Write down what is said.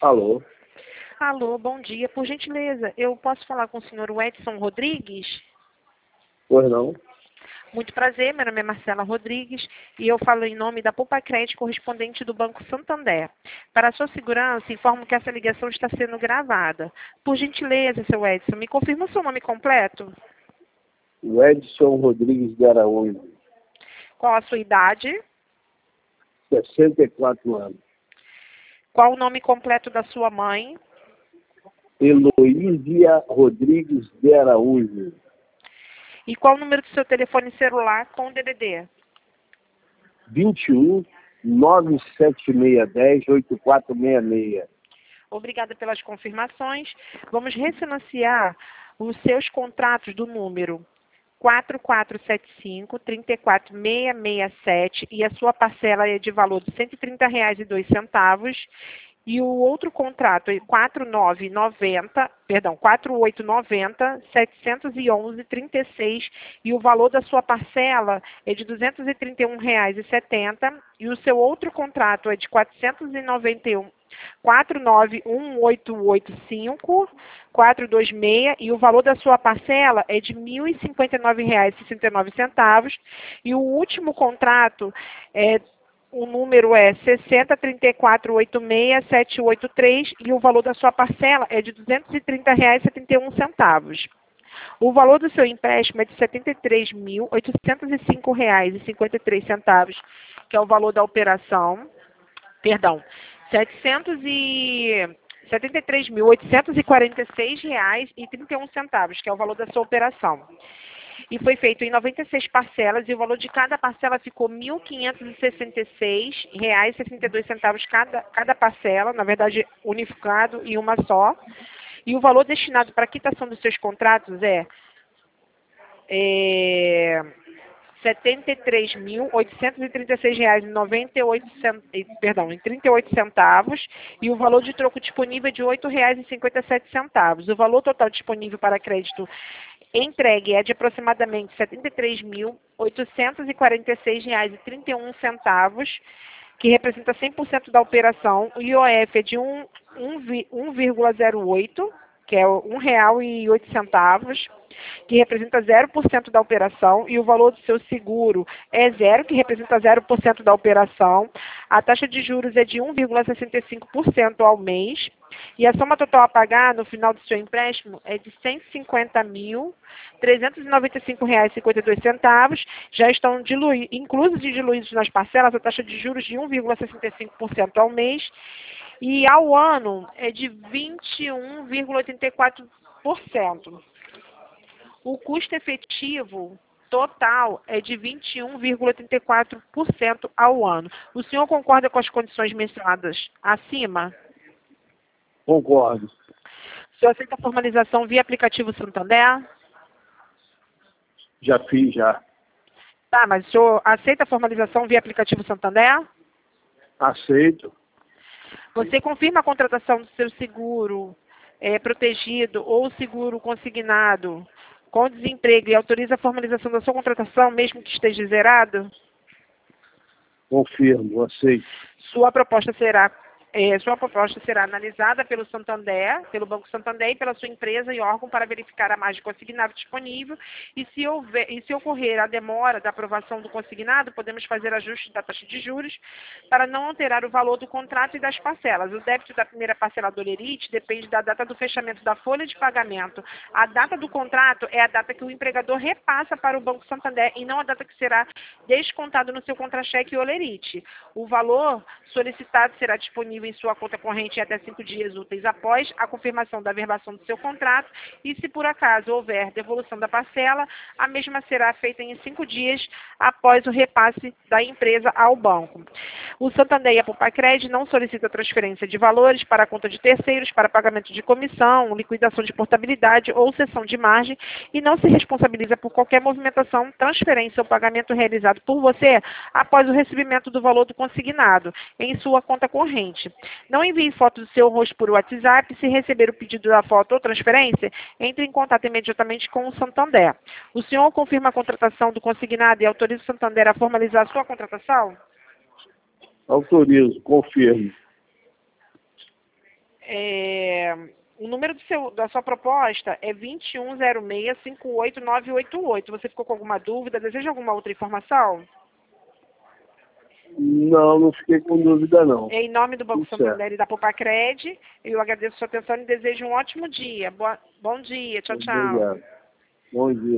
Alô? Alô, bom dia. Por gentileza, eu posso falar com o senhor Edson Rodrigues? Pois não? Muito prazer, meu nome é Marcela Rodrigues e eu falo em nome da Poupa Crédito correspondente do Banco Santander. Para a sua segurança, informo que essa ligação está sendo gravada. Por gentileza, seu Edson, me confirma o seu nome completo? O Edson Rodrigues de Araújo, Qual a sua idade? 64 anos. Qual o nome completo da sua mãe? Heloísia Rodrigues de Araújo, E qual o número do seu telefone celular com DDD? 21 97610 8466. Obrigada pelas confirmações. Vamos refinanciar os seus contratos do número 4475-34667 e a sua parcela é de valor de R$ 130,02. E o outro contrato é 4890-711,36 e o valor da sua parcela é de R$ 231,70 e o seu outro contrato é de 491.426 e o valor da sua parcela é de R$ 1.059,69 e o último contrato o número é 603486-783 e o valor da sua parcela é de R$ 230,71. O valor do seu empréstimo é de R$ 73.805,53, que é o valor da operação. Perdão, R$ 73.846,31, que é o valor da sua operação. E foi feito em 96 parcelas e o valor de cada parcela ficou R$ 1.566,62 cada parcela, na verdade unificado em uma só. E o valor destinado para a quitação dos seus contratos é R$ 73.836,38, e o valor de troco disponível é de R$ 8,57. O valor total disponível para crédito entregue é de aproximadamente R$ 73.846,31, que representa 100% da operação. O IOF é de 1,08, que é R$ 1,08, que representa 0% da operação, e o valor do seu seguro é zero, que representa 0% da operação. A taxa de juros é de 1,65% ao mês, e a soma total a pagar no final do seu empréstimo é de R$ 150.395,52. Já estão inclusos e diluídos nas parcelas a taxa de juros de 1,65% ao mês, e ao ano é de 21,84%. O custo efetivo total é de 21,84% ao ano. O senhor concorda com as condições mencionadas acima? Concordo. O senhor aceita a formalização via aplicativo Santander? Já fiz, já. Tá, mas o senhor aceita a formalização via aplicativo Santander? Aceito. Você confirma a contratação do seu seguro protegido ou seguro consignado com desemprego e autoriza a formalização da sua contratação, mesmo que esteja zerado? Confirmo, aceito. Sua proposta será analisada pelo Santander, pelo Banco Santander e pela sua empresa e órgão para verificar a margem consignada disponível e se ocorrer a demora da aprovação do consignado, podemos fazer ajuste da taxa de juros para não alterar o valor do contrato e das parcelas. O débito da primeira parcela do Olerite depende da data do fechamento da folha de pagamento. A data do contrato é a data que o empregador repassa para o Banco Santander e não a data que será descontado no seu contra-cheque Olerite. O valor solicitado será disponível em sua conta corrente em até 5 dias úteis após a confirmação da averbação do seu contrato e, se por acaso houver devolução da parcela, a mesma será feita em 5 dias após o repasse da empresa ao banco. O Santander e a Poupa Crédito não solicitam transferência de valores para a conta de terceiros para pagamento de comissão, liquidação de portabilidade ou cessão de margem e não se responsabiliza por qualquer movimentação, transferência ou pagamento realizado por você após o recebimento do valor do consignado em sua conta corrente. Não envie foto do seu rosto por WhatsApp. Se receber o pedido da foto ou transferência, entre em contato imediatamente com o Santander. O senhor confirma a contratação do consignado e autoriza o Santander a formalizar a sua contratação? Autorizo, confirmo. O número da sua proposta é 2106-58988. Você ficou com alguma dúvida? Deseja alguma outra informação? Não, não fiquei com dúvida, não. Em nome do Banco Tudo Santander certo. e da Popacred, eu agradeço a sua atenção e desejo um ótimo dia. Bom dia. Tchau, tchau. Obrigado. Bom dia.